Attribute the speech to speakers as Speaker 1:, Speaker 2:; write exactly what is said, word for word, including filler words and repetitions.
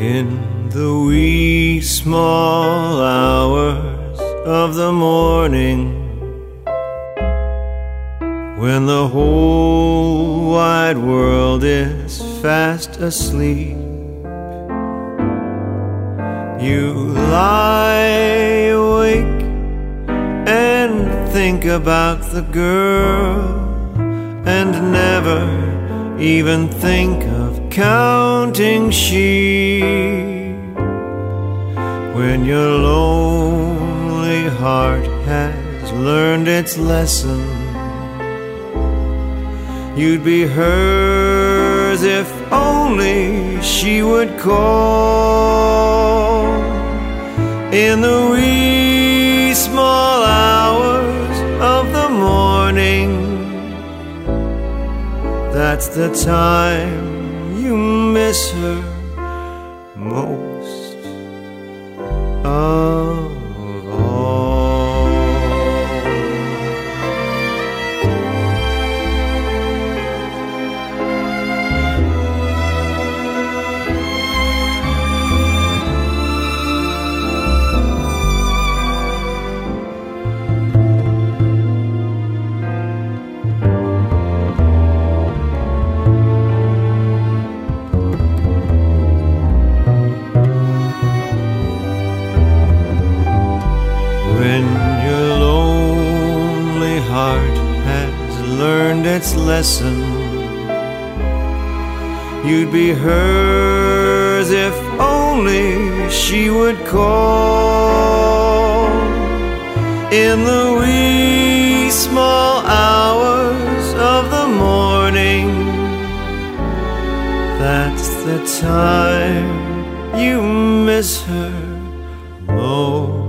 Speaker 1: In the wee small hours of the morning, when the whole wide world is fast asleep, you lie awake and think about the girl, and never even think of counting sheep. When your lonely heart has learned its lesson, you'd be hers if only she would call. In the wee small hours of the morning, that's the time you miss her most of all. When your lonely heart has learned its lesson, you'd be hers if only she would call. In the wee small hours of the morning, that's the time you miss her most.